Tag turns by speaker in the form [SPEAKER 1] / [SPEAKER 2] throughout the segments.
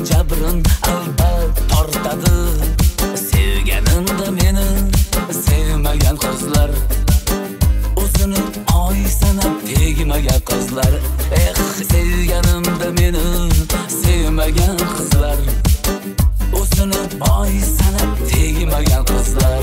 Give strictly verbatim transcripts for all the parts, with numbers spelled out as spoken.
[SPEAKER 1] jabrin albat tortadi. Sevganimda meni sevmagan qizlar, o'zini oy sanab tegmagan qizlar. Eh, sevganimda meni sevmagan qizlar, o'zini oy sanab tegmagan qizlar.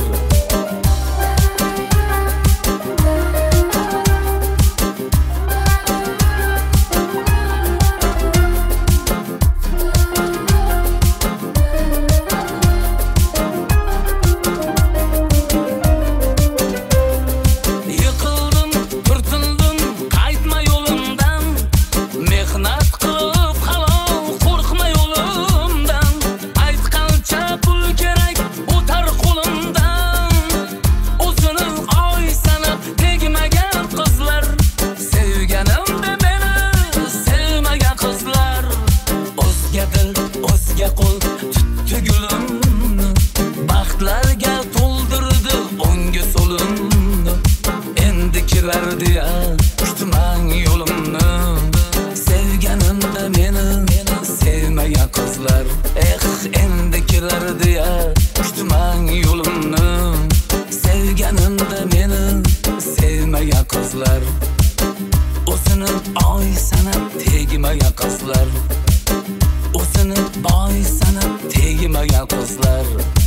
[SPEAKER 1] O'zga qo'l tutdi gulimni, baxtlarga to'ldirdi o'ngga so'limni. Endi kirardi ya kutmang yo'limni. Sevganimda meni sevmagan qizlar, eh, endi kirardi ya kutmang yo'limni. Sevganimda meni sevmagan qizlar, o'zini oy sanab tegmagan qizlar, o'zini boy sanab tegmagan qizlar.